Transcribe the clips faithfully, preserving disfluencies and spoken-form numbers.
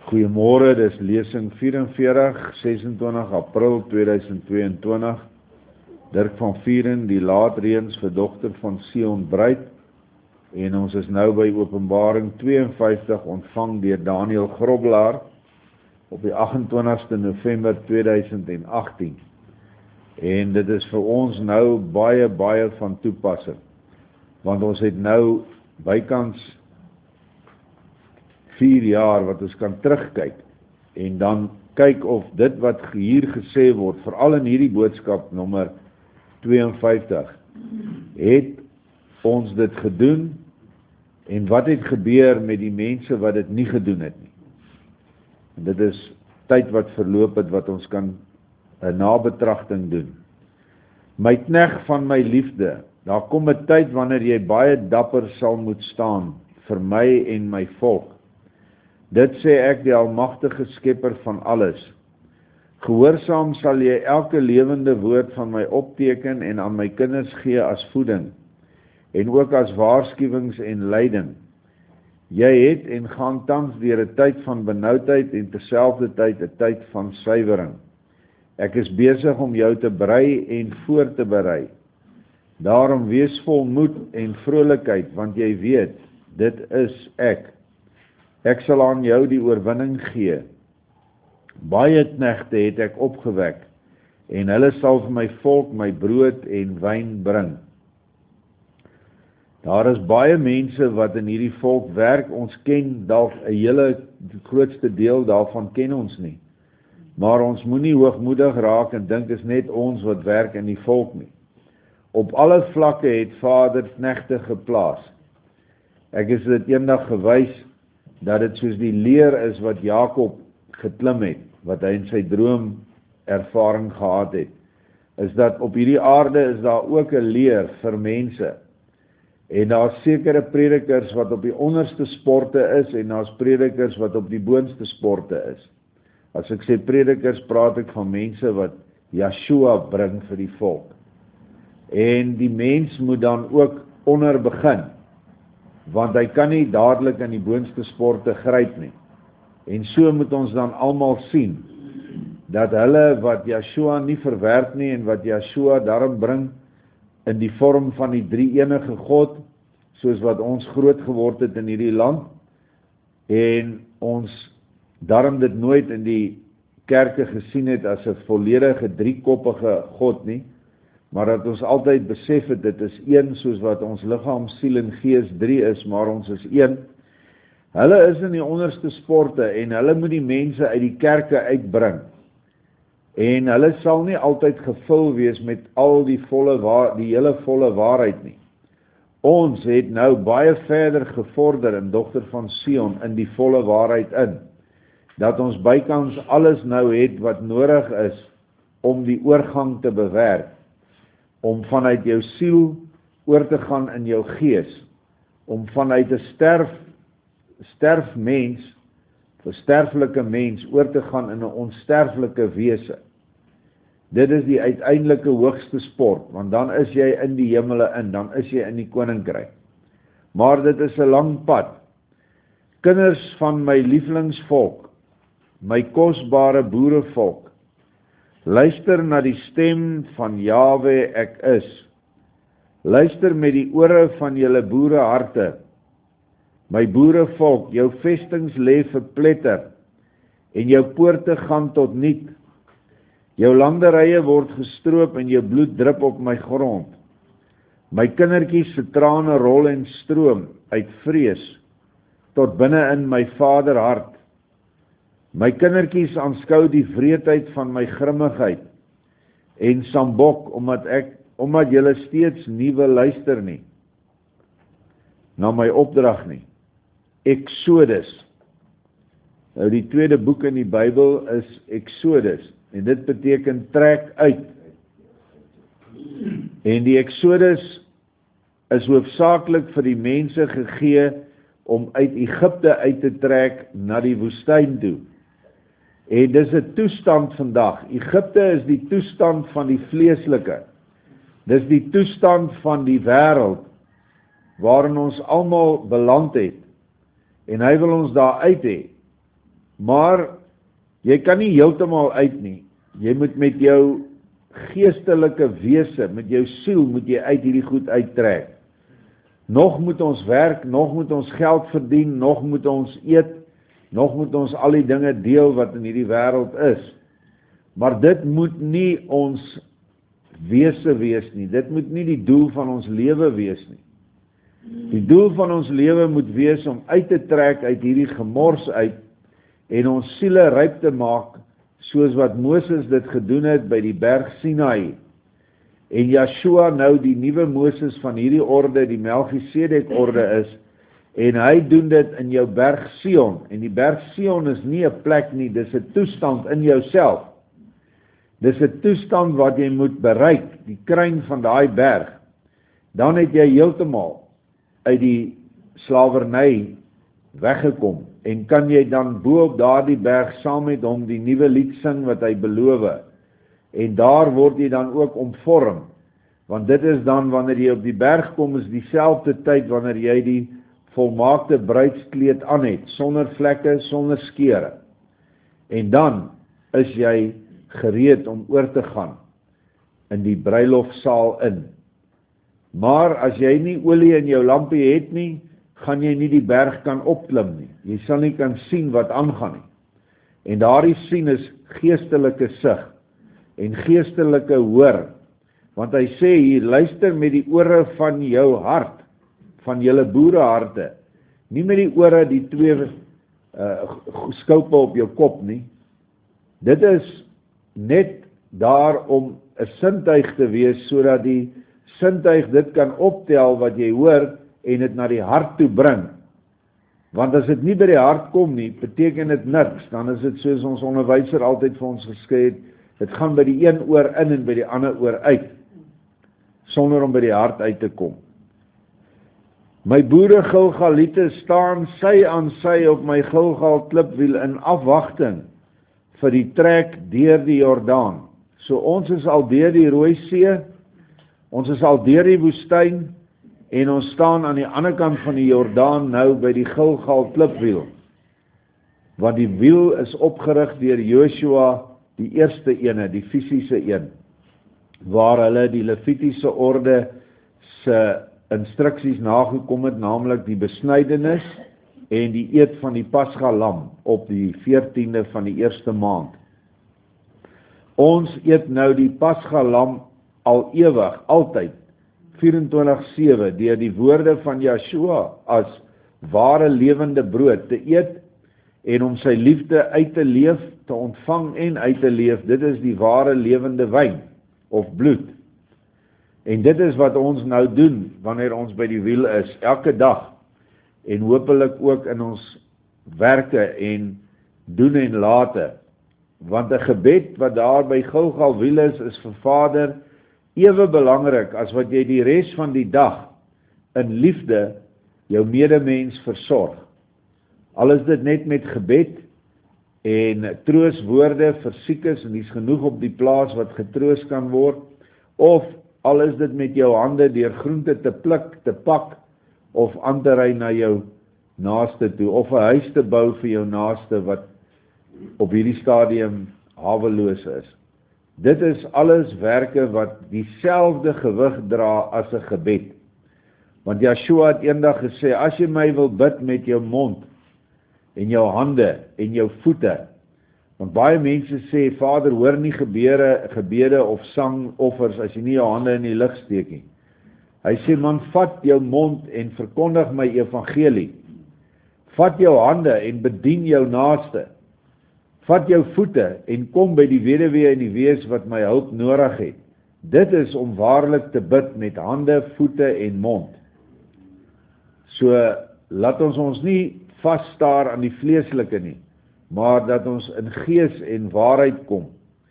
Goeiemôre, dis lesing vierenveertig, sesentwintig April tweeduisend tweeëntwintig. Dirk van Vieren, die laatreëns vir dogter van Sion Bruid. En ons is nou by Openbaring twee en vyftig ontvang deur Daniel Grobelaar op die agentwintigste November tweeduisend agtien. En dit is vir ons nou baie, baie van toepassing. Want ons het nou bykans vier jaar wat ons kan terugkyk en dan kyk of dit wat hier gesê word, veral in hierdie boodskap nommer twee en vyftig, het ons dit gedoen en wat het gebeur met die mense wat dit nie gedoen het nie. En dit is tyd wat verloop het wat ons kan 'n nabetragting doen. My knegt van my liefde, daar kom 'n tyd wanneer jy baie dapper sal moet staan vir my en my volk. Dit sê ek, die almagtige skepper van alles. Gehoorsaam sal jy elke lewende woord van my opteken en aan my kinders gee as voeding, en ook as waarskuwings en leiding. Jy het en gaan tans deur 'n tyd van benoudheid en terselfdertyd 'n tyd van suiwering. Ek is besig om jou te berei en voor te berei. Daarom wees vol moed en vrolikheid, want jy weet, dit is ek. Ek sal aan jou die oorwinning gee. Baie knegte het ek opgewek, en hulle sal vir my volk my brood en wyn bring. Daar is baie mense wat in hierdie volk werk, ons ken dalk 'n hele grootste deel daarvan ken ons nie. Maar ons moenie hoogmoedig raak en dink is net ons wat werk in die volk nie. Op alle vlakke het Vader knegte geplaas. Ek is dit eendag gewys dat dit soos die leer is wat Jakob geklim het, wat hy in sy droom ervaring gehad het, is dat op hierdie aarde is daar ook 'n leer vir mense. En daar's sekere predikers wat op die onderste sporte is, en daar's predikers wat op die boonste sporte is. As ek sê predikers, praat ek van mense wat Yeshua bring vir die volk. En die mens moet dan ook onder begin, want hy kan nie dadelik in die boonste sporte gryp nie. En so moet ons dan almal sien, dat hulle wat Yeshua nie verwerp nie, en wat Yeshua daarom bring, in die vorm van die drie enige God, soos wat ons groot geword het in hierdie land, en ons daarom dit nooit in die kerke gesien het as 'n volledige driekoppige God nie, maar dat ons altyd besef het, dit is een, soos wat ons liggaam, siel en gees drie is, maar ons is een. Hulle is in die onderste sporte, en hulle moet die mense uit die kerke uitbring. En hulle sal nie altyd gevul wees met al die volle waar, die hele volle waarheid nie. Ons het nou baie verder gevorder in dogter van Sion in die volle waarheid in, dat ons bykans alles nou het wat nodig is om die oorgang te bewerk, om vanuit jou siel oor te gaan in jou gees, om vanuit 'n sterf, sterf mens, 'n sterflike mens, oor te gaan in 'n onsterflike wese. Dit is die uiteindelike hoogste sport, want dan is jy in die hemele in, dan is jy in die koninkryk. Maar dit is 'n lang pad. Kinders van my lieflingsvolk, my kosbare boerevolk, luister na die stem van Jahwe ek is. Luister met die ore van julle boereharte. My boerevolk, jou vestings lê verpletter, en jou poorte gaan tot niet. Jou landerye word gestroop en jou bloed drup op my grond. My kindertjies se trane rol en stroom uit vrees tot binne in my vaderhart. My kindertjies aanskou die wreedheid van my grimmigheid en sambok omdat ek omdat julle steeds nie wil luister nie na my opdrag nie. Exodus. Nou die tweede boek in die Bybel is Exodus. En dit beteken trek uit. En die Exodus is hoofsaaklik vir die mense gegee om uit Egipte uit te trek na die woestyn toe. En dis 'n toestand vandag. Egipte is die toestand van die vleeslike. Dis die toestand van die wêreld waarin ons almal beland het. En hy wil ons daar uit hê. Maar jy kan nie heeltemal uit nie. Jy moet met jou geestelike wese, met jou siel, moet jy uit hierdie goed uittrek. Nog moet ons werk, nog moet ons geld verdien, nog moet ons eet, nog moet ons al die dinge deel wat in hierdie wêreld is. Maar dit moet nie ons wese wees nie. Dit moet nie die doel van ons lewe wees nie. Die doel van ons lewe moet wees om uit te trek uit hierdie gemors uit en ons siele ryp te maak, soos wat Moses dit gedoen het by die berg Sinai. En Joshua nou die nuwe Moses van hierdie orde, die Melchisedek orde is, en hy doen dit in jou berg Sion. En die berg Sion is nie 'n plek nie, dis 'n toestand in jouself. Dis 'n toestand wat jy moet bereik, die kruin van daai berg. Dan het jy heeltemal uit die slawerny weggekom en kan jy dan bo op daardie berg saam met hom die nuwe lied sing wat hy beloof. En daar word jy dan ook omvorm, want dit is dan wanneer jy op die berg kom, is dieselfde tyd wanneer jy die volmaakte bruidskleed aan het, sonder vlekke, sonder skere. En dan is jy gereed om oor te gaan in die bruilofsaal in. Maar as jy nie olie in jou lampie het nie, gaan jy nie die berg kan opklim nie. Jy sal nie kan sien wat aangaan nie. En daardie sien is geestelike sig en geestelike hoor. Want hy sê hier, luister met die ore van jou hart, van julle boereharte, nie met die ore die twee uh, skoupe op jou kop nie. Dit is net daar om 'n sintuig te wees, sodat die sintuig dit kan optel wat jy hoor en dit na die hart toe bring. Want as dit nie by die hart kom nie, beteken dit niks. Dan is dit soos ons onderwyser altyd vir ons gesê het, dit gaan by die een oor in en by die ander oor uit, sonder om by die hart uit te kom. My boere Gilgaliete staan sy aan sy op my Gilgal klipwiel in afwagting vir die trek deur die Jordaan. So ons is al deur die Rooi See, ons is al deur die woestyn, en ons staan aan die ander kant van die Jordaan nou by die Gilgal klipwiel. Want die wiel is opgerig deur Joshua, die eerste ene, die fisiese een, waar hulle die Levitiese orde se instruksies nagekom het, naamlik die besnydenis en die eet van die Pasga lam op die veertiende van die eerste maand. Ons eet nou die Pasga lam al ewig, altyd, vyf-en-twintig sewe, deur die woorde van Joshua as ware lewende brood te eet en om sy liefde uit te leef, te ontvang en uit te leef. Dit is die ware lewende wyn of bloed. En dit is wat ons nou doen wanneer ons by die wiel is, elke dag, en hopelik ook in ons werke en doen en late. Want 'n gebed wat daar by Gilgal wiel is, is vir Vader ewe belangrik as wat jy die res van die dag in liefde jou medemens versorg. Al is dit net met gebed en trooswoorde vir siekes, en dis genoeg op die plaas wat getroos kan word, of al is dit met jou hande deur groente te pluk, te pak, of aan te ry na jou naaste toe, of 'n huis te bou vir jou naaste wat op hierdie stadium haweloos is. Dit is alles werke wat dieselfde gewig dra as 'n gebed. Want Joshua het eendag gesê, as jy my wil bid met jou mond, en jou hande, en jou voete, want baie mense sê, Vader, hoor nie gebede, gebede of sangoffers as jy nie jou hande in die lug steek nie. Hy sê, man, vat jou mond en verkondig my evangelie. Vat jou hande en bedien jou naaste. Vat jou voete en kom by die weduwee en die wees wat my hulp nodig het. Dit is om waarlik te bid met hande, voete en mond. So, laat ons ons nie vasstaar aan die vleeslike nie, maar dat ons in gees en waarheid kom.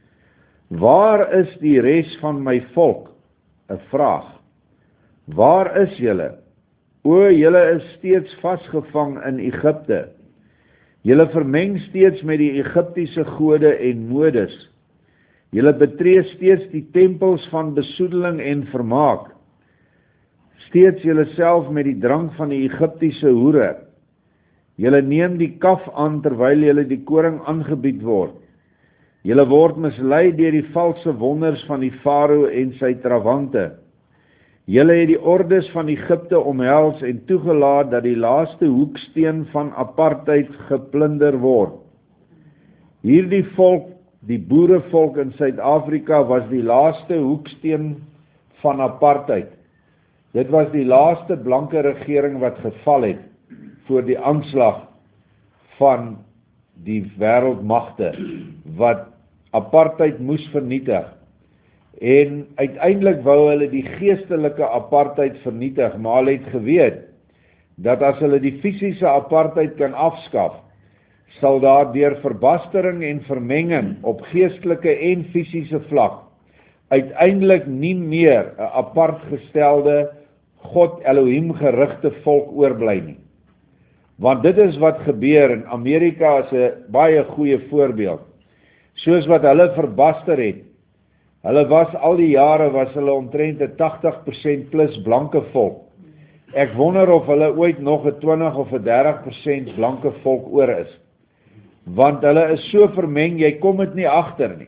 Waar is die res van my volk? 'n Vraag. Waar is julle? O, julle is steeds vasgevang in Egipte. Julle vermeng steeds met die Egiptiese gode en modes. Julle betree steeds die tempels van besoedeling en vermaak. Steeds julle self met die drank van die Egiptiese hoere. Julle neem die kaf aan terwyl julle die koring aangebied word. Julle word mislei deur die valse wonders van die Farao en sy trawante. Julle het die ordes van Egipte omhels en toegelaat dat die laaste hoeksteen van apartheid geplunder word. Hierdie volk, die boerevolk in Suid-Afrika, was die laaste hoeksteen van apartheid. Dit was die laaste blanke regering wat geval het voor die aanslag van die wêreldmagte wat apartheid moes vernietig. En uiteindelik wou hulle die geestelike apartheid vernietig, maar hulle het geweet dat as hulle die fisiese apartheid kan afskaf, sal daar deur verbastering en vermenging op geestelike en fisiese vlak uiteindelik nie meer 'n apart gestelde God Elohim gerigte volk oorbly nie. Want dit is wat gebeur in Amerika is 'n baie goeie voorbeeld. Soos wat hulle verbaster het. Hulle was al die jare was hulle omtrent 'n tagtig persent plus blanke volk. Ek wonder of hulle ooit nog 'n twintig of 'n dertig persent blanke volk oor is. Want hulle is so vermeng, jy kom dit nie agter nie.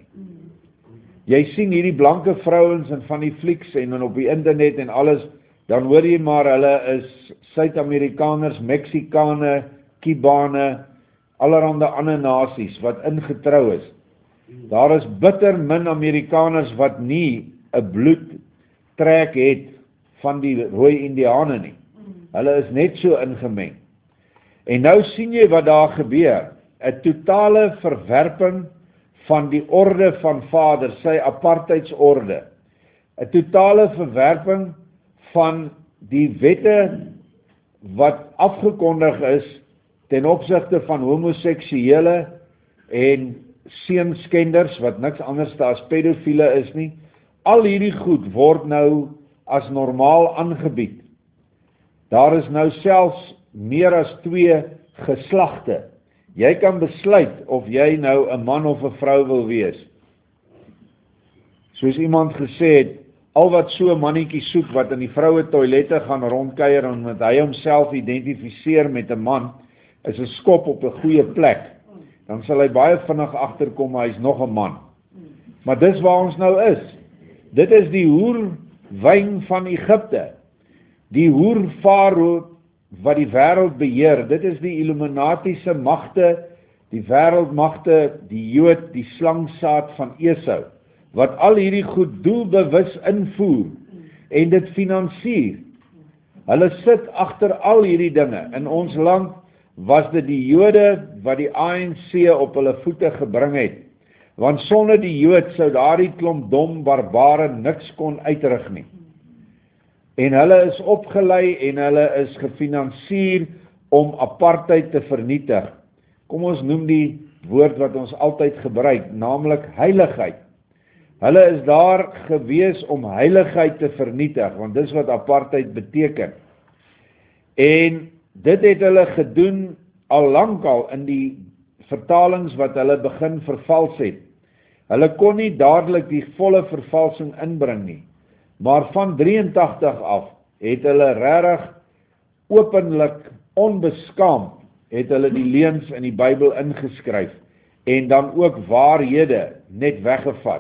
Jy sien hierdie blanke vrouens en van die flieks en op die internet en alles, dan hoor jy maar hulle is Suid-Amerikaners, Meksikane, Kubane, allerhande ander nasies wat ingetrou is. Daar is bitter min Amerikaners wat nie 'n bloedtrek het van die rooi Indiane nie. Hulle is net so ingemeng. En nou sien jy wat daar gebeur. 'n Totale verwerping van die orde van Vader, sy apartheidsorde. 'n Totale verwerping van die wette wat afgekondig is ten opsigte van homoseksuele en seunskenders wat niks anders as pedofiele is nie. Al hierdie goed word nou as normaal aangebied. Daar is nou selfs meer as twee geslagte. Jy kan besluit of jy nou 'n man of 'n vrou wil wees. Soos iemand gesê het, al wat so 'n mannetjie soek wat in die vroue toilette gaan rondkuier en met hy homself identifiseer met 'n man, is 'n skop op 'n goeie plek. Dan sal hy baie vinnig agterkom hy is nog 'n man. Maar dis waar ons nou is. Dit is die hoerwyn van Egipte. Die hoer Farao wat die wêreld beheer. Dit is die Illuminatiese magte, die wêreldmagte, die Jood, die slangsaad van Esau, wat al hierdie goed doelbewus invoer en dit finansier. Hulle sit agter al hierdie dinge. In ons land was dit die Jode wat die A N C op hulle voete gebring het. Want sonder die Jood sou daardie klomp dom barbare niks kon uitrig nie. En hulle is opgelei en hulle is gefinansier om apartheid te vernietig. Kom ons noem die woord wat ons altyd gebruik, naamlik heiligheid. Hulle is daar gewees om heiligheid te vernietig, want dis wat apartheid beteken. En dit het hulle gedoen al lankal in die vertalings wat hulle begin vervals het. Hulle kon nie dadelik die volle vervalsing inbring nie. Maar van drieëntagtig af het hulle regtig openlik onbeskaamd het hulle die leuns in die Bybel ingeskryf en dan ook waarhede net weggevat.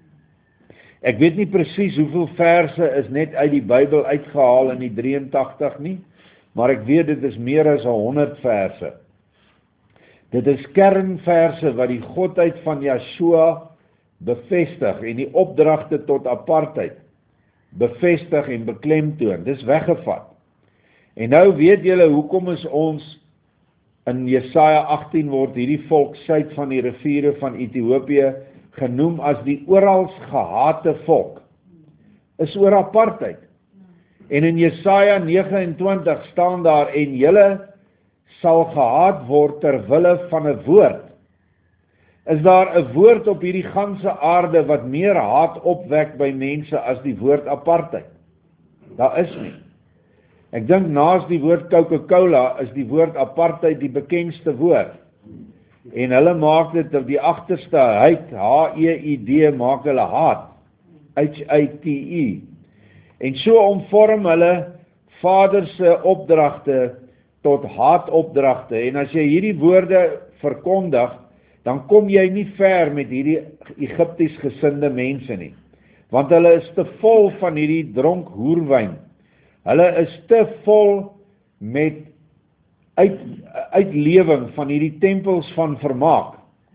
Ek weet nie presies hoeveel verse is net uit die Bybel uitgehaal in die drieëntagtig nie, maar ek weet dit is meer as honderd verse. Dit is kernverse wat die godheid van Yeshua bevestig en die opdragte tot apartheid bevestig en beklemtoon. Dis weggevat. En nou weet julle hoekom is ons in Jesaja agttien word hierdie volk suid van die riviere van Ethiopië genoem as die orals gehate volk. Is oor apartheid. En in Jesaja nege en twintig staan daar en julle sal gehaat word ter wille van 'n woord. Is daar 'n woord op hierdie ganse aarde wat meer haat opwek by mense as die woord apartheid? Daar is nie. Ek dink naas die woord Coca-Cola is die woord apartheid die bekendste woord. En hulle maak dit op die agterste hate, H E I D, maak hulle haat, H A T E. En so omvorm hulle Vader se opdragte tot haatopdragte. En as jy hierdie woorde verkondig, dan kom jy nie ver met hierdie Egipties gesinde mense nie. Want hulle is te vol van hierdie dronk hoerwyn. Hulle is te vol met uit, uitlewing van hierdie tempels van vermaak.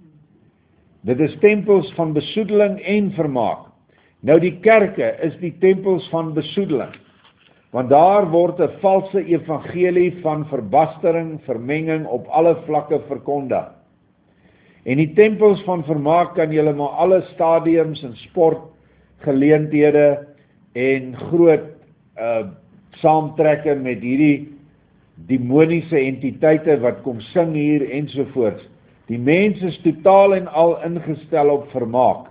Dit is tempels van besoedeling en vermaak. Nou die kerke is die tempels van besoedeling. Want daar word 'n valse evangelie van verbastering, vermenging op alle vlakke verkondig. En die tempels van vermaak kan julle maar alle stadiums en sportgeleenthede en groot uh, saamtrekke met hierdie demoniese entiteite wat kom sing hier ensovoorts. Die mens is totaal en al ingestel op vermaak.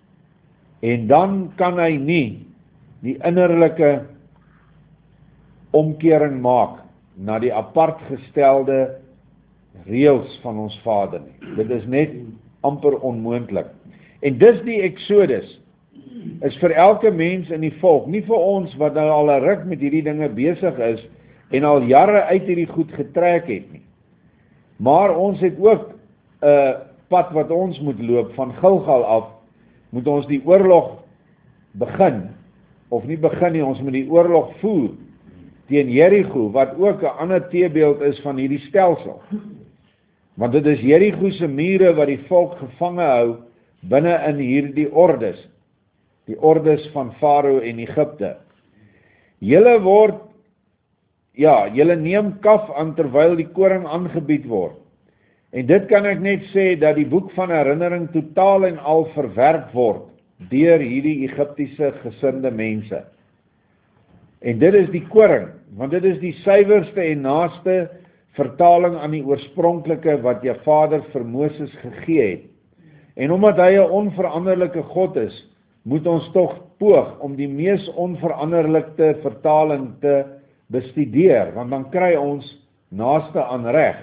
En dan kan hy nie die innerlike omkering maak na die apart gestelde reëls van ons Vader nie. Dit is net amper onmoontlik. En dis die Exodus is vir elke mens in die volk, nie vir ons wat nou al 'n ruk met hierdie dinge besig is en al jare uit hierdie goed getrek het nie. Maar ons het ook 'n uh, pad wat ons moet loop van Gilgal af, moet ons die oorlog begin, of nie begin nie, ons moet die oorlog voer teen Jerigo, wat ook 'n ander teebeeld is van hierdie stelsel. Want dit is Jerigo se mure wat die volk gevange hou binne in hierdie ordes, die ordes van Farao en Egipte. Julle word, ja, julle neem kaf aan terwyl die koring aangebied word. En dit kan ek net sê dat die boek van herinnering totaal en al verwerp word deur hierdie Egiptiese gesinde mense. En dit is die koring, want dit is die suiwerste en naaste vertaling aan die oorspronklike wat jou Vader vir Moses gegee het. En omdat hy 'n onveranderlike God is, moet ons tog poog om die mees onveranderlike vertaling te bestudeer, want dan kry ons naaste aan reg.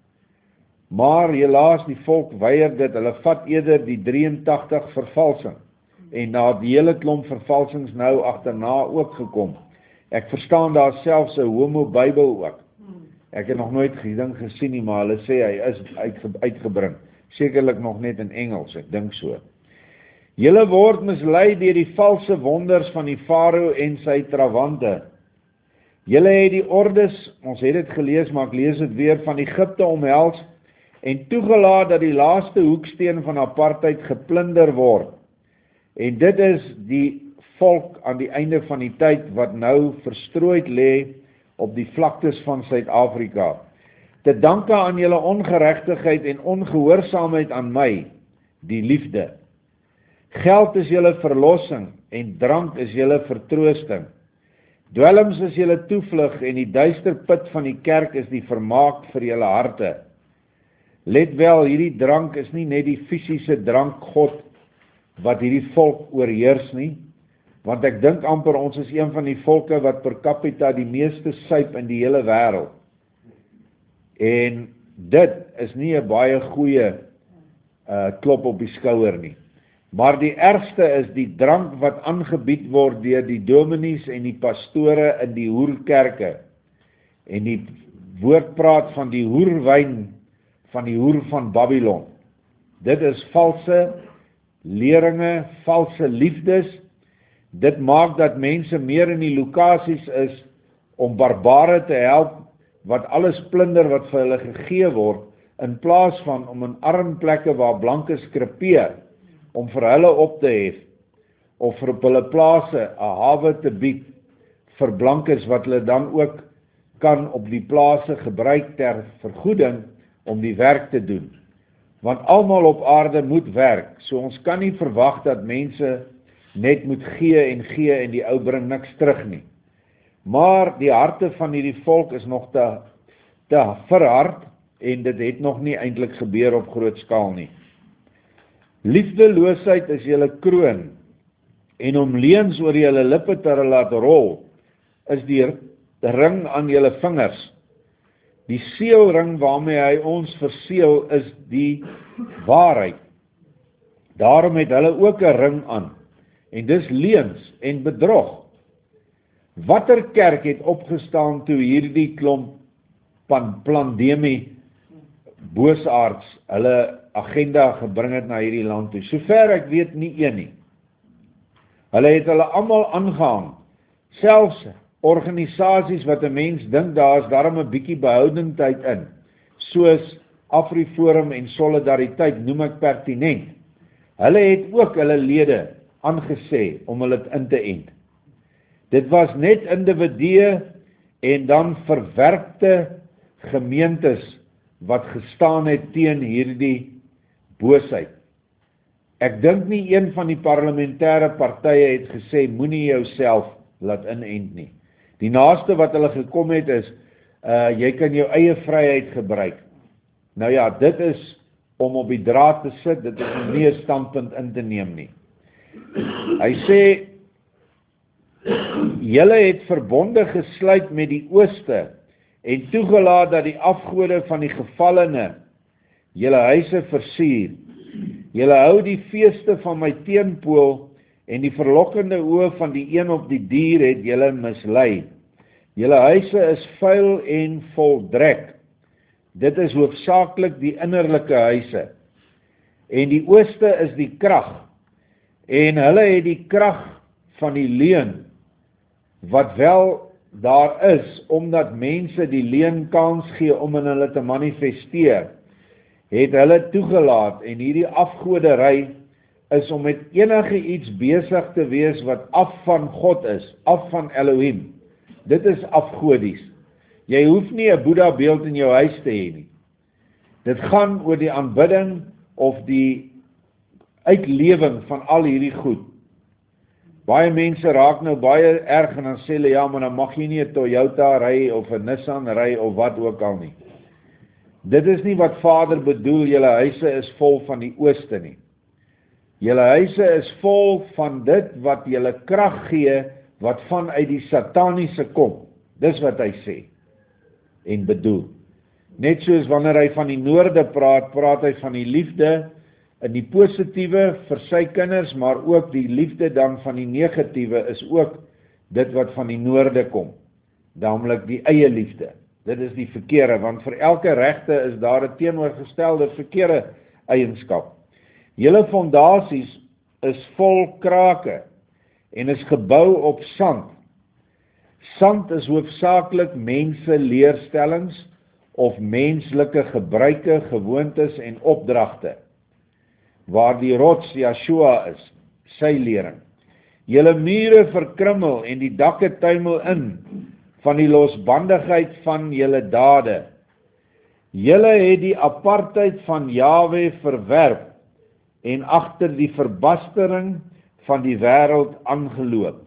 Maar helaas die volk weier dit, hulle vat eerder die drieëntagtig vervalsing, en na die hele klomp vervalsings nou agterna ook gekom. Ek verstaan daar selfs 'n homo Bybel ook. Ek het nog nooit geding gesien nie, maar hulle sê hy is uitge, uitgebring. Sekerlik nog net in Engels, ek dink so. Julle word mislei deur die valse wonders van die Farao en sy trawante. Julle het die ordes, ons het dit gelees, maar ek lees dit weer, van Egipte omhels en toegelaat dat die laaste hoeksteen van apartheid geplunder word. En dit is die volk aan die einde van die tyd wat nou verstrooid lê op die vlaktes van Suid-Afrika. Te danke aan julle ongeregtigheid en ongehoorsaamheid aan my, die liefde. Geld is julle verlossing en drank is julle vertroosting. Dwelms is julle toevlug en die duister put van die kerk is die vermaak vir julle harte. Let wel, hierdie drank is nie net die fisiese drank God wat hierdie volk oorheers nie, want ek dink amper ons is een van die volke wat per capita die meeste suip in die hele wêreld. En dit is nie 'n baie goeie uh, klop op die skouer nie. Maar die ergste is die drank wat aangebied word deur die dominees en die pastore in die hoerkerke. En die woord praat van die hoerwyn van die hoer van Babylon. Dit is valse leringe, valse liefdes. Dit maak dat mense meer in die lokasies is om barbare te help wat alles plunder wat vir hulle gegee word, in plaas van om in arm plekke waar blankes krepeer, om vir hulle op te hef, of vir op hulle plase 'n hawe te bied vir blankes wat hulle dan ook kan op die plase gebruik ter vergoeding om die werk te doen. Want almal op aarde moet werk, so ons kan nie verwag dat mense net moet gee en gee en die ou bring niks terug nie. Maar die harte van hierdie volk is nog te, te verhard en dit het nog nie eintlik gebeur op groot skaal nie. Liefdeloosheid is julle kroon en om leuns oor julle lippe te laat rol is die ring aan julle vingers. Die seelring waarmee hy ons verseël is die waarheid. Daarom het hulle ook 'n ring aan. En dis leuns en bedrog. Watter kerk het opgestaan toe hierdie klomp pan, pandemie boosaards hulle agenda gebring het na hierdie land toe. Sover ek weet nie een nie. Hulle het hulle almal aangehang. Selfs organisasies wat 'n mens dink daar is daarom 'n bietjie behoudendheid in, soos AfriForum en Solidariteit noem ek pertinent. Hulle het ook hulle lede aangesê om hulle in te ent. Dit was net individue en dan verwerpte gemeentes wat gestaan het teen hierdie boosheid. Ek dink nie een van die parlementêre partye het gesê moenie jouself laat inent nie. Die naaste wat hulle gekom het is uh, jy kan jou eie vryheid gebruik. Nou ja, dit is om op die draad te sit, dit is om nie 'n standpunt in te neem nie. Hy sê julle het verbonde gesluit met die ooste en toegelaat dat die afgode van die gevallene julle huise versier. Julle hou die feeste van my teenpool en die verlokkende oë van die een op die dier het julle mislei. Julle huise is vuil en vol drek. Dit is hoofsaaklik die innerlike huise. En die ooste is die krag. En hulle het die krag van die leuen, wat wel daar is, omdat mense die leuen kans gee om in hulle te manifesteer, het hulle toegelaat, en hierdie afgodery is om met enige iets besig te wees wat af van God is, af van Elohim. Dit is afgodies. Jy hoef nie 'n Boeddha beeld in jou huis te hê nie. Dit gaan oor die aanbidding of die uitlewing van al hierdie goed. Baie mense raak nou baie erg en dan sê hulle, ja, maar dan mag jy nie 'n Toyota ry of 'n Nissan ry of wat ook al nie. Dit is nie wat Vader bedoel, julle huise is vol van die ooste nie. Julle huise is vol van dit wat julle krag gee, wat vanuit die sataniese kom. Dis wat hy sê en bedoel. Net soos wanneer hy van die noorde praat, praat hy van die liefde in die positiewe vir sy kinders, maar ook die liefde dan van die negatiewe is ook dit wat van die noorde kom. Naamlik die eie liefde. Dit is die verkeerde, want vir elke regte is daar 'n teenoorgestelde verkeerde eienskap. Julle fondasies is vol krake en is gebou op sand. Sand is hoofsaaklik mense leerstellings of menslike gebruike, gewoontes en opdragte, waar die rots Yeshua is, sy lering. Julle mure verkrummel en die dakke tuimel in van die losbandigheid van julle dade. Julle het die apartheid van Jahwe verwerp en agter die verbastering van die wêreld aangeloop.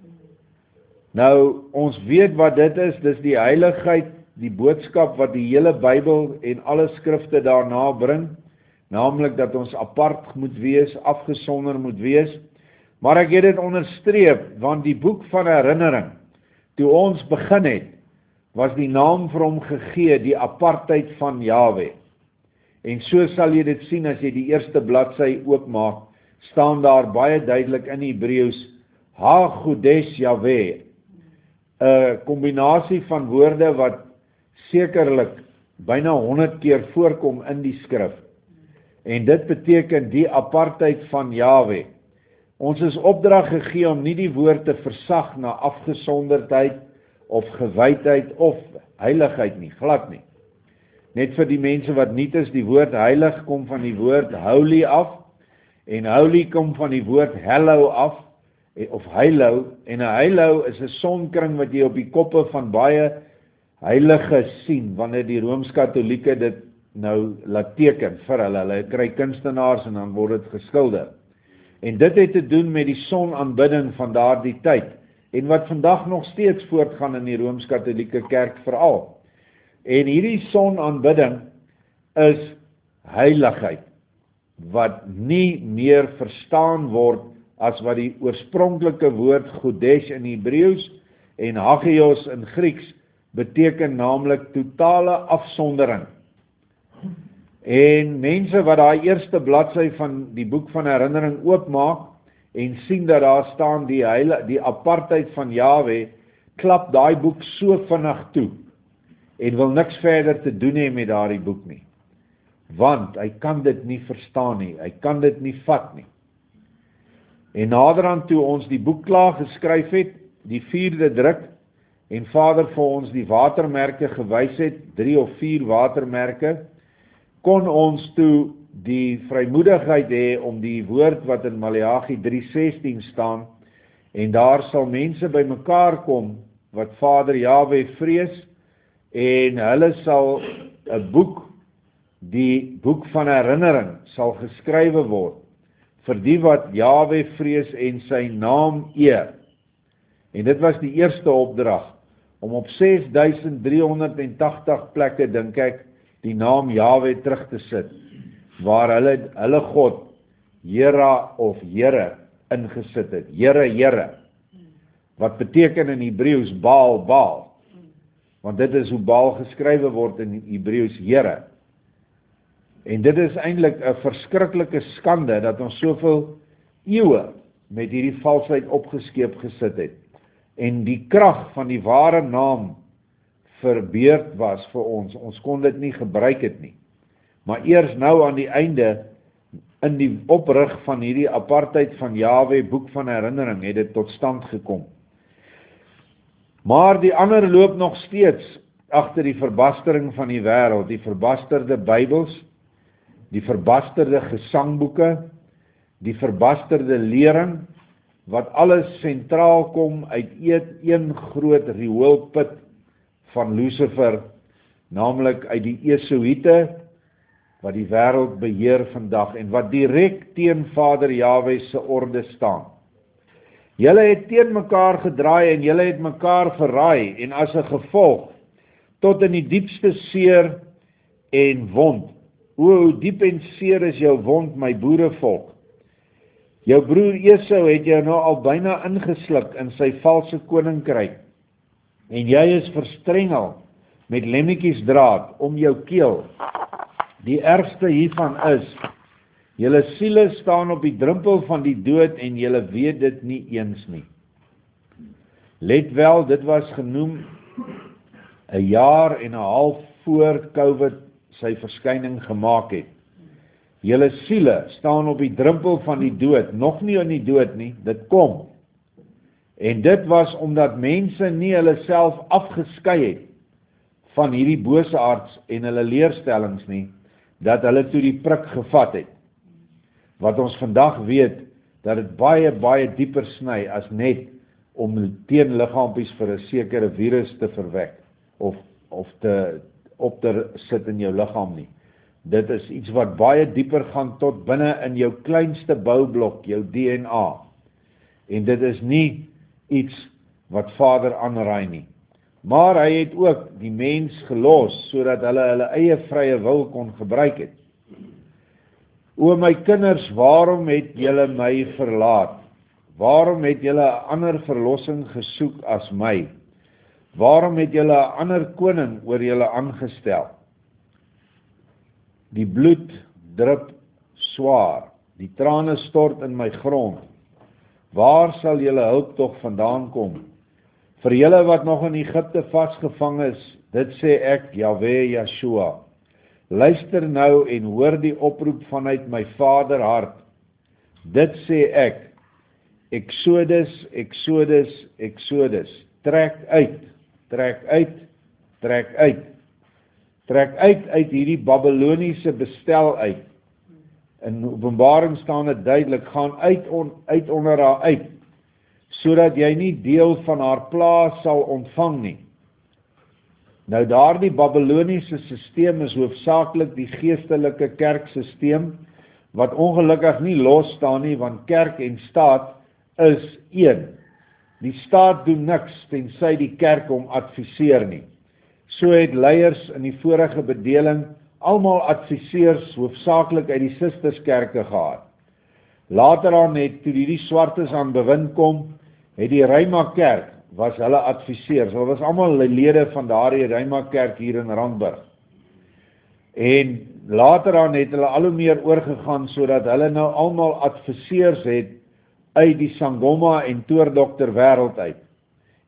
Nou, ons weet wat dit is, dis die heiligheid, die boodskap wat die hele Bybel en alle skrifte daarna bring, naamlik dat ons apart moet wees, afgesonder moet wees, maar ek het dit onderstreep, want die boek van herinnering, toe ons begin het, was die naam vir hom gegee, die apartheid van Jahwe. En so sal jy dit sien as jy die eerste bladsy oopmaak, staan daar baie duidelik in Hebreëus, Ha-Chodesh Yahweh, 'n kombinasie van woorde wat sekerlik byna honderd keer voorkom in die skrif. En dit beteken die apartheid van Jahwe. Ons is opdrag gegee om nie die woord te versag na afgesonderdheid of gewydheid of heiligheid nie, glad nie. Net vir die mense wat niet is, die woord heilig kom van die woord holy af, en holy kom van die woord hello af, of heilou, en 'n heilou is 'n sonkring wat jy op die koppe van baie heilige sien, wanneer die Rooms-Katolieke dit nou laat teken vir hulle, hulle kry kunstenaars en dan word dit geskilder. En dit het te doen met die sonaanbidding van daardie tyd, en wat vandag nog steeds voortgaan in die Rooms-Katolieke kerk veral. En hierdie sonaanbidding is heiligheid, wat nie meer verstaan word as wat die oorspronklike woord Chodesh in Hebreëus en Hagios in Grieks beteken, naamlik totale afsondering. En mense wat daai eerste bladsy van die boek van herinnering oopmaak en sien dat daar staan die heile, die apartheid van Jahwe, klap daai boek so vinnig toe en wil niks verder te doen hê met daardie boek nie. Want hy kan dit nie verstaan nie, hy kan dit nie vat nie. En naderhand toe ons die boek klaar geskryf het, die vierde druk, en Vader vir ons die watermerke gewys het, drie of vier watermerke, kon ons toe die vrymoedigheid hê om die woord wat in Maleagi drie sestien staan, en daar sal mense by mekaar kom, wat Vader Jahwe vrees, en hulle sal 'n boek, die boek van herinnering, sal geskrywe word, vir die wat Jahwe vrees en sy naam eer. En dit was die eerste opdrag, om op ses duisend drie honderd tagtig plekke, dink ek, die naam Jahwe terug te sit, waar hulle, hulle God, Here of Here, ingesit het. Here, Here. Wat beteken in Hebreëus Baal, Baal. Want dit is hoe Baal geskrywe word in Hebreëus Here. En dit is eintlik 'n verskriklike skande dat ons soveel eeue met hierdie valsheid opgeskeep gesit het. En die krag van die ware naam verbeurd was vir ons. Ons kon dit nie gebruik het nie. Maar eers nou aan die einde, in die oprig van hierdie apartheid van Jahwe, boek van herinnering, het dit tot stand gekom. Maar die ander loop nog steeds agter die verbastering van die wêreld, die verbasterde Bybels, die verbasterde gesangboeke, die verbasterde lering, wat alles sentraal kom uit een groot rioolput van Lucifer, naamlik uit die Jesuïte, wat die wêreld beheer vandag, en wat direk teen Vader Jahwe se orde staan. Julle het teen mekaar gedraai, en julle het mekaar verraai, en as 'n gevolg, tot in die diepste seer en wond. O, hoe diep en seer is jou wond, my boerevolk. Jou broer Esau het jou nou al byna ingesluk in sy valse koninkryk, en jy is verstrengel met lemmetjiesdraad om jou keel. Die ergste hiervan is, julle siele staan op die drempel van die dood, en julle weet dit nie eens nie. Let wel, dit was genoem 'n jaar en 'n half voor COVID sy verskyning gemaak het. Julle siele staan op die drempel van die dood, nog nie in die dood nie, dit kom. En dit was omdat mense nie hulle self afgeskei het van hierdie boosaards en hulle leerstellings nie, dat hulle toe die prik gevat het. Wat ons vandag weet, dat dit baie, baie dieper sny as net om teenliggaampies vir 'n sekere virus te verwek, of, of te op te sit in jou liggaam nie. Dit is iets wat baie dieper gaan tot binne in jou kleinste boublok, jou D N A. En dit is nie iets wat Vader aanraai nie. Maar hy het ook die mens gelos, sodat hulle hulle eie vrye wil kon gebruik het. O my kinders, waarom het julle my verlaat? Waarom het julle 'n ander verlossing gesoek as my? Waarom het julle 'n ander koning oor julle aangestel? Die bloed drup swaar, die trane stort in my grond. Waar sal julle hulp tog vandaan kom? Vir julle wat nog in Egipte vasgevang is, dit sê ek, Jahwe Yeshua. Luister nou en hoor die oproep vanuit my Vader hart. Dit sê ek, Exodus, Exodus, Exodus. Trek uit, trek uit, trek uit. Trek uit uit hierdie Babyloniese bestel uit. In Openbaring staan dit duidelik, gaan uit, on, uit onder haar uit, sodat jy nie deel van haar plaas sal ontvang nie. Nou daardie Babyloniese sisteem is hoofsaaklik die geestelike kerksisteem, wat ongelukkig nie los staan nie, want kerk en staat is een. Die staat doen niks tensy die kerk hom adviseer nie. So het leiers in die vorige bedeling almal adviseurs hoofsaaklik uit die sisterskerke gehad. Later aan het, toe die, die swartes aan bewind kom, het die Rhema kerk, was hulle adviseurs. Hulle was almal lede van daardie Rhema kerk hier in Randburg. En later aan het hulle al hoe meer oorgegaan, sodat hulle nou almal adviseurs het uit die Sangoma en Toordokter wêreld uit.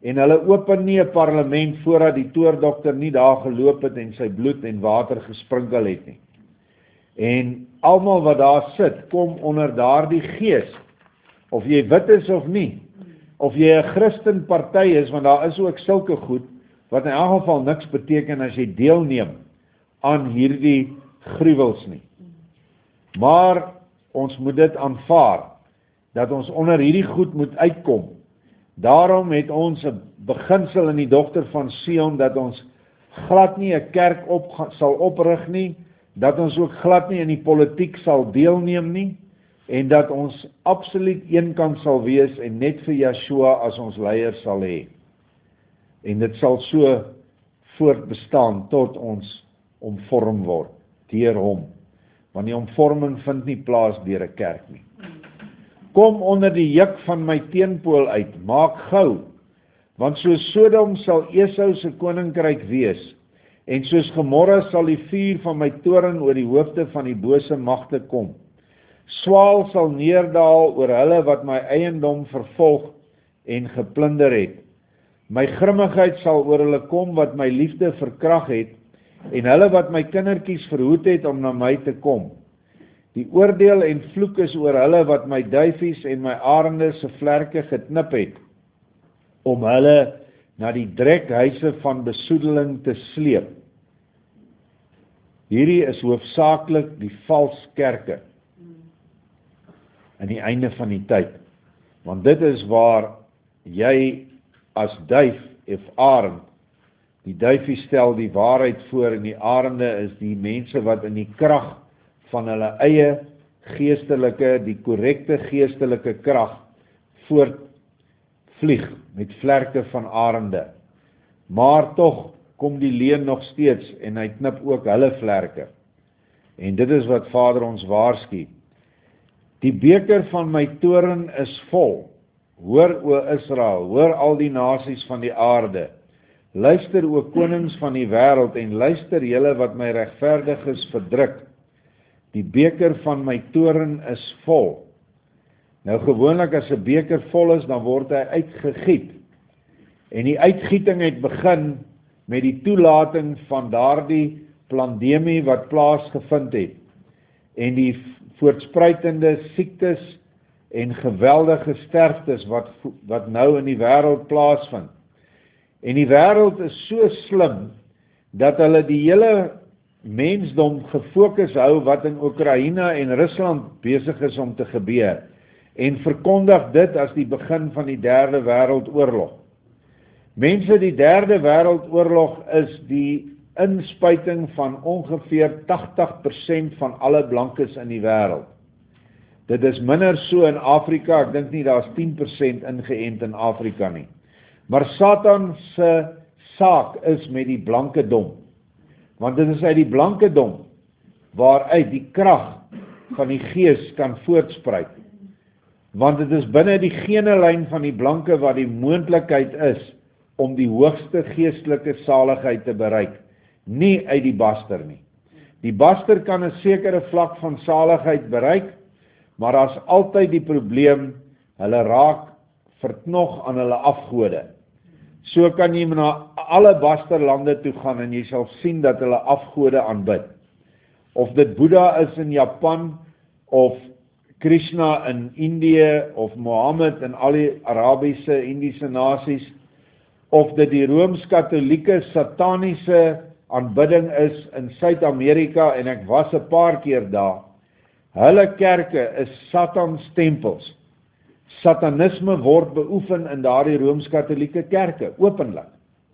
en hulle open nie 'n parlement voordat die toordokter nie daar geloop het en sy bloed en water gesprinkel het nie. En almal wat daar sit, kom onder daardie gees, of jy wit is of nie, of jy 'n Christen party is, want daar is ook sulke goed, wat in elk geval niks beteken as jy deelneem aan hierdie gruwels nie. Maar ons moet dit aanvaar, dat ons onder hierdie goed moet uitkom. Daarom het ons 'n beginsel in die dogter van Sion, dat ons glad nie 'n kerk op, sal oprig nie, dat ons ook glad nie in die politiek sal deelneem nie, en dat ons absoluut eenkant sal wees en net vir Yeshua as ons leier sal hê. En dit sal so voortbestaan tot ons omvorm word deur hom. Want die omvorming vind nie plaas deur 'n kerk nie. Kom onder die juk van my teenpool uit, maak gou, want soos Sodom sal Esau se koninkryk wees, en soos Gomorra sal die vuur van my toorn oor die hoofde van die bose magte kom. Swaal sal neerdaal oor hulle wat my eiendom vervolg en geplunder het. My grimmigheid sal oor hulle kom wat my liefde verkrag het, en hulle wat my kindertjies verhoed het om na my te kom. Die oordeel en vloek is oor hulle wat my duifies en my arende se vlerke geknip het, om hulle na die drekhuise van besoedeling te sleep. Hierdie is hoofsaaklik die vals kerke aan die einde van die tyd. Want dit is waar jy as duif of arend, die duifie stel die waarheid voor en die arende is die mense wat in die krag van hulle eie geestelike, die korrekte geestelike krag voortvlieg met vlerke van arende. Maar tog kom die leuen nog steeds en hy knip ook hulle vlerke. En dit is wat Vader ons waarsku. Die beker van my toorn is vol. Hoor o Israel, hoor al die nasies van die aarde. Luister o konings van die wêreld en luister julle wat my regverdiges verdruk. Die beker van my toorn is vol. Nou gewoonlik as 'n beker vol is, dan word hy uitgegiet. En die uitgieting het begin met die toelating van daardie pandemie wat plaasgevind het. En die voortspruitende siektes en geweldige sterftes wat, wat nou in die wêreld plaasvind. En die wêreld is so slim, dat hulle die hele mensdom gefokus hou wat in Oekraïne en Rusland besig is om te gebeur, en verkondig dit as die begin van die derde wêreldoorlog. Mense, die derde wêreldoorlog is die inspuiting van ongeveer tagtig persent van alle blankes in die wêreld. Dit is minder so in Afrika, ek dink nie daar's tien persent ingeënt in Afrika nie. Maar Satan se saak is met die blanke dom. Want dit is uit die blanke dom waaruit die krag van die gees kan voortspruit. Want dit is binne die genelyn van die blanke wat die moontlikheid is om die hoogste geestelike saligheid te bereik, nie uit die baster nie. Die baster kan 'n sekere vlak van saligheid bereik, maar daar's altyd die probleem, hulle raak verknog aan hulle afgode. So kan jy na alle basterlande toe gaan en jy sal sien dat hulle afgode aanbid. Of dit Boeddha is in Japan, of Krishna in Indië, of Mohammed in al die Arabiese, Indiese nasies, of dit die Rooms-Katolieke sataniese aanbidding is in Suid-Amerika, en ek was 'n paar keer daar. Hulle kerke is Satans tempels. Satanisme word beoefen in daardie Rooms-Katolieke kerke, openlik.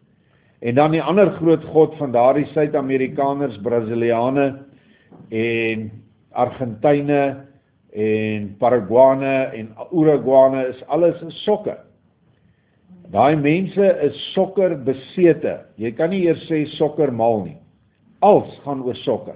En dan die ander groot god van daardie Suid-Amerikaners, Braziliane en Argentyne en Paraguane en Uruguane is alles sokker. Daai mense is sokker besete. Jy kan nie eers sê sokker mal nie. Alles gaan oor sokker.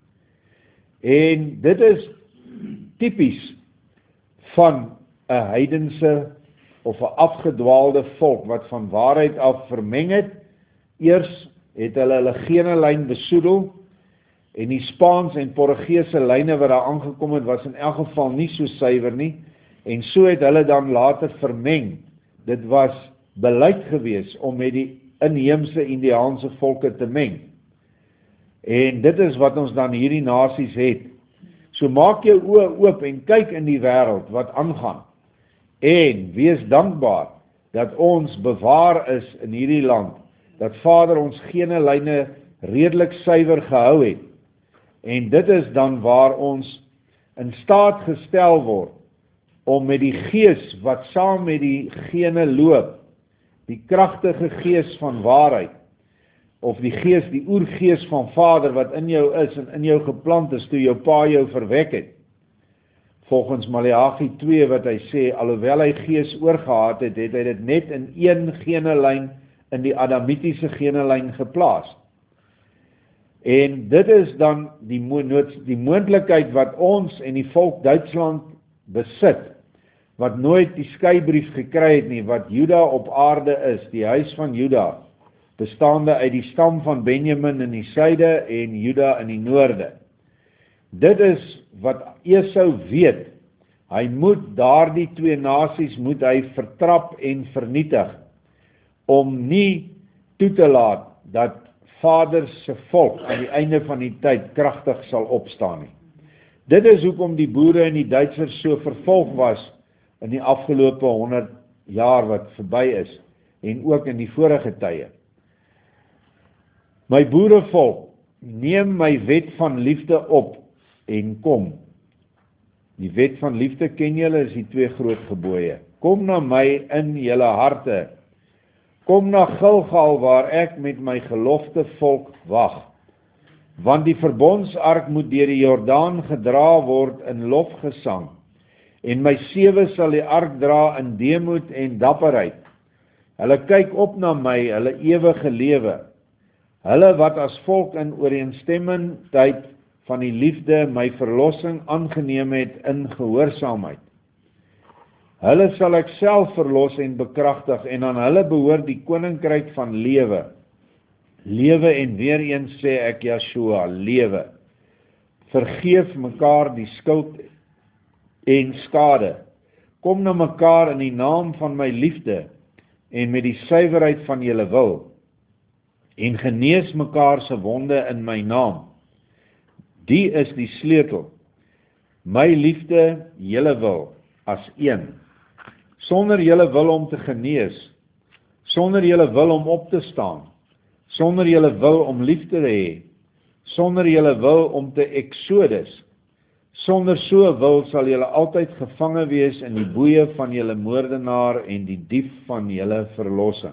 En dit is tipies van 'n heidense of 'n afgedwaalde volk wat van waarheid af vermeng het. Eers het hulle hulle genelyn besoedel, en die Spaans en Portugese lyne wat daar aangekom het, was in elk geval nie so suiwer nie, en so het hulle dan later vermeng. Dit was beleid gewees om met die inheemse Indiaanse volke te meng. En dit is wat ons dan hierdie nasies het. So maak jou oë oop en kyk in die wêreld wat aangaan. En wees dankbaar dat ons bewaar is in hierdie land, dat Vader ons gene lyne redelik suiwer gehou het. En dit is dan waar ons in staat gestel word om met die gees wat saam met die gene loop, die kragtige gees van waarheid, of die gees, die oergees van Vader wat in jou is en in jou geplant is toe jou pa jou verwek het. Volgens Maleagi twee wat hy sê, alhoewel hy gees oorgehad het, het hy dit net in een genelyn, in die Adamitiese genelyn geplaas. En dit is dan die, mo die moontlikheid wat ons en die volk Duitsland besit, wat nooit die skeybrief gekry het nie, wat Juda op aarde is, die huis van Juda, bestaande uit die stam van Benjamin in die suide en Juda in die noorde. Dit is wat Esau weet. Hy moet daardie twee nasies moet hy vertrap en vernietig, om nie toe te laat dat Vader se volk aan die einde van die tyd kragtig sal opstaan nie. Dit is hoekom die boere en die Duitsers so vervolg was in die afgelope honderd jaar wat verby is, en ook in die vorige tye. My boerevolk, neem my wet van liefde op en kom. Die wet van liefde ken julle, is die twee groot gebooie. Kom na my in julle harte. Kom na Gilgal waar ek met my gelofte volk wag. Want die verbondsark moet deur die Jordaan gedra word in lofgesang. En my sewe sal die ark dra in deemoed en dapperheid. Hulle kyk op na my, hulle ewige lewe. Hulle wat as volk in ooreenstemmendheid van die liefde my verlossing aangeneem het in gehoorsaamheid. Hulle sal ek self verlos en bekragtig, en aan hulle behoort die koninkryk van lewe. Lewe, en weer eens sê ek Yeshua, lewe. Vergeef mekaar die skuld en skade. Kom na mekaar in die naam van my liefde en met die suiwerheid van julle wil. En genees mekaar se wonde in my naam. Die is die sleutel. My liefde, julle wil, as een. Sonder julle wil om te genees, sonder julle wil om op te staan, sonder julle wil om lief te hê, sonder julle wil om te exodus, sonder so wil sal julle altyd gevange wees in die boeie van julle moordenaar en die dief van julle verlossing.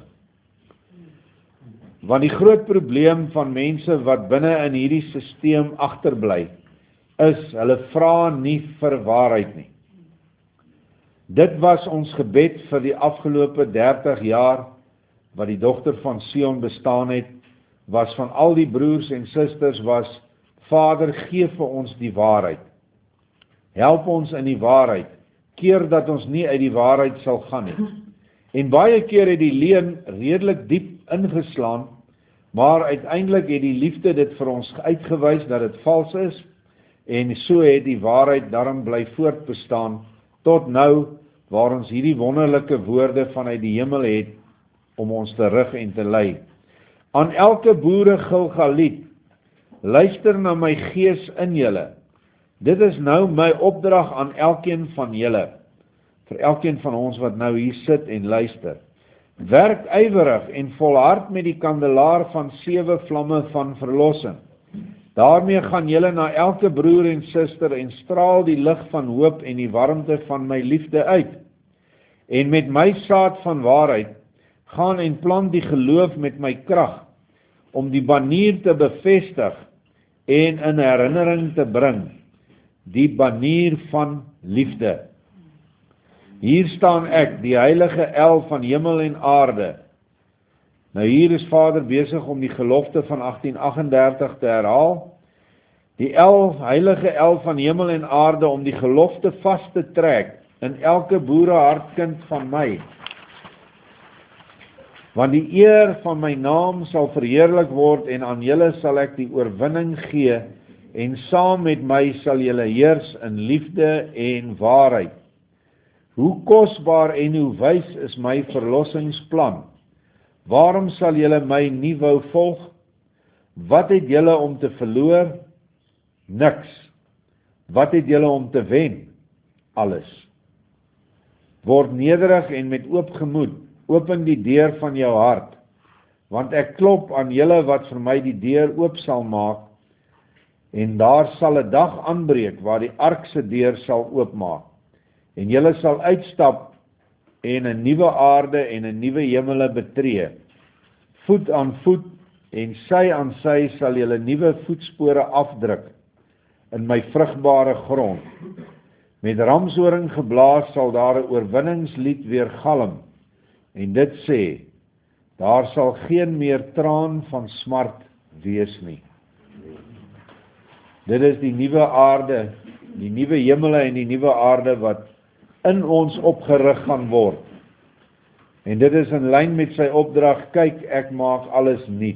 Want die groot probleem van mense wat binne in hierdie stelsel agterbly, is hulle vra nie vir waarheid nie. Dit was ons gebed vir die afgelope dertig jaar, wat die dogter van Sion bestaan het, was van al die broers en susters, was, Vader, gee vir ons die waarheid. Help ons in die waarheid, keer dat ons nie uit die waarheid sal gaan nie. En baie keer het die leuen redelik diep ingeslaan, maar uiteindelik het die liefde dit vir ons uitgewys dat dit vals is, en so het die waarheid daarom bly voortbestaan, tot nou, waar ons hierdie wonderlike woorde vanuit die hemel het, om ons te rig en te lei. Aan elke boere Gilgaliet, luister na my gees in julle. Dit is nou my opdrag aan elkeen van julle, vir elkeen van ons wat nou hier sit en luister. Werk ywerig en volhard met die kandelaar van sewe vlamme van verlossing. Daarmee gaan julle na elke broer en suster en straal die lig van hoop en die warmte van my liefde uit. En met my saad van waarheid, gaan en plant die geloof met my krag, om die banier te bevestig en in herinnering te bring, die banier van liefde. Hier staan ek, die heilige el van hemel en aarde. Nou hier is Vader besig om die gelofte van agtien agt agt dertig te herhaal. Die el, heilige el van hemel en aarde, om die gelofte vast te trek in elke boere hartkind van my. Want die eer van my naam sal verheerlik word, en aan julle sal ek die oorwinning gee, en saam met my sal julle heers in liefde en waarheid. Hoe kosbaar en hoe wys is my verlossingsplan? Waarom sal julle my nie wou volg? Wat het julle om te verloor? Niks. Wat het julle om te wen? Alles. Word nederig en met oop gemoed, open die deur van jou hart, want ek klop aan julle wat vir my die deur oop sal maak, en daar sal 'n dag aanbreek waar die ark se deur sal oopmaak, en julle sal uitstap en 'n nuwe aarde en 'n nuwe hemele betree. Voet aan voet en sy aan sy sal julle nuwe voetspore afdruk in my vrugbare grond. Met ramshoring geblaas sal daar 'n oorwinningslied weer galm, en dit sê, daar sal geen meer traan van smart wees nie. Dit is die nuwe aarde, die nuwe hemele en die nuwe aarde wat in ons opgerig gaan word. En dit is in lyn met sy opdrag, kyk, ek maak alles nuut.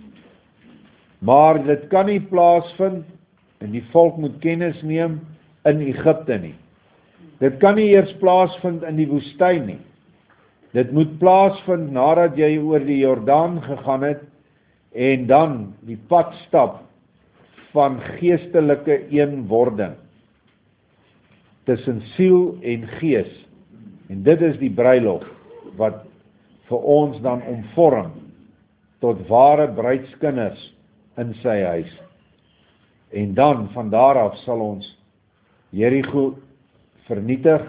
Maar dit kan nie plaasvind, en die volk moet kennis neem, in Egipte nie. Dit kan nie eers plaasvind in die woestyn nie. Dit moet plaasvind nadat jy oor die Jordaan gegaan het, en dan die pad stap van geestelike eenwording tussen siel en gees. En dit is die bruilof wat vir ons dan omvorm tot ware bruidskinders in sy huis. En dan van daar af sal ons Jerigo vernietig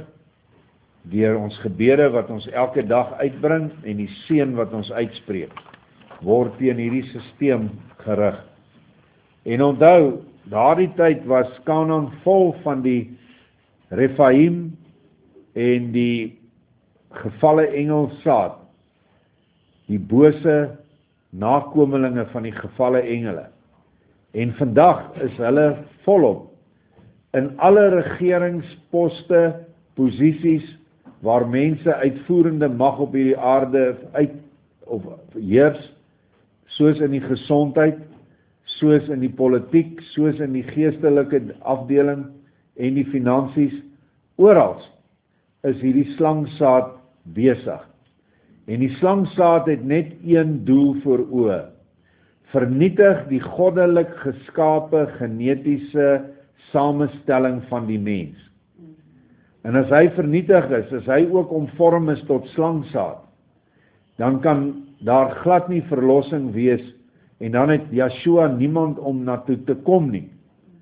deur ons gebede wat ons elke dag uitbring en die seën wat ons uitspreek, word teen hierdie stelsel gerig. En onthou, daardie tyd was Kanaan vol van die Refaim en die gevalle engelsaad, die bose nakomelinge van die gevalle engele. En vandag is hulle volop in alle regeringsposte, posisies, waar mense uitvoerende mag op hierdie aarde uit of heers, soos in die gesondheid, soos in die politiek, soos in die geestelike afdeling en die finansies, oral is hierdie slangsaad besig. En die slangsaad het net een doel voor oë: vernietig die goddelik geskape genetiese samestelling van die mens. En as hy vernietig is, as hy ook omvorm is tot slangsaad, dan kan daar glad nie verlossing wees, en dan het Yeshua niemand om na toe te kom nie.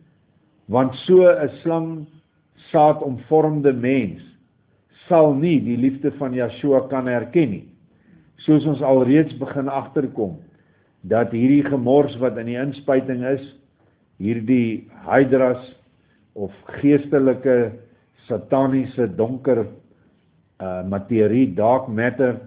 Want so 'n slangsaad omvormde mens sal nie die liefde van Yeshua kan herken nie. Soos ons alreeds begin agterkom, dat hierdie gemors wat in die inspuiting is, hierdie hydras of geestelike sataniese donker uh, materie, dark matter,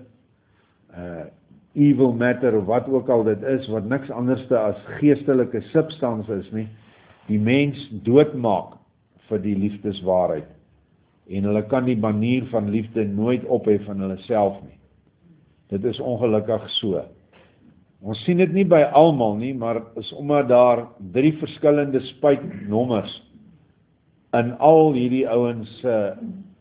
uh, evil matter of wat ook al dit is, wat niks anderste as geestelike substans is nie, die mens doodmaak vir die liefdeswaarheid. En hulle kan die manier van liefde nooit ophef van hulle self nie. Dit is ongelukkig so. Ons sien dit nie by almal nie, maar is omdat daar drie verskillende spuitnommers in al hierdie ouens uh,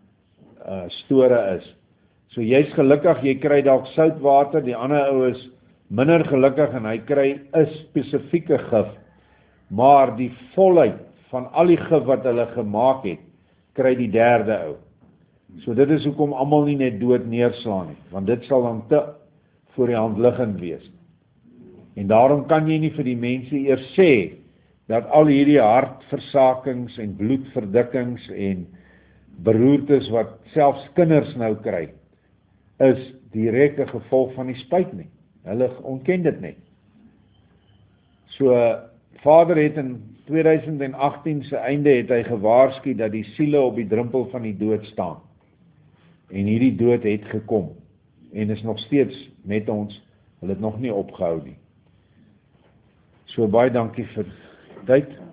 uh, store is. So jy's gelukkig, jy kry dalk soutwater, die ander ou is minder gelukkig en hy kry 'n spesifieke gif, maar die volheid van al die gif wat hulle gemaak het, kry die derde ou. So dit is hoekom almal nie net dood neerslaan nie, want dit sal dan te voor die hand liggend wees. En daarom kan jy nie vir die mense eers sê dat al hierdie hartversakings en bloedverdikkings en beroertes wat selfs kinders nou kry, is direk 'n gevolg van die spuit nie. Hulle ontken dit net. So, Vader het in twintig agttien se einde het hy gewaarsku dat die siele op die drempel van die dood staan. En hierdie dood het gekom en is nog steeds met ons. Hulle het nog nie opgehou nie. So baie dankie vir tyd.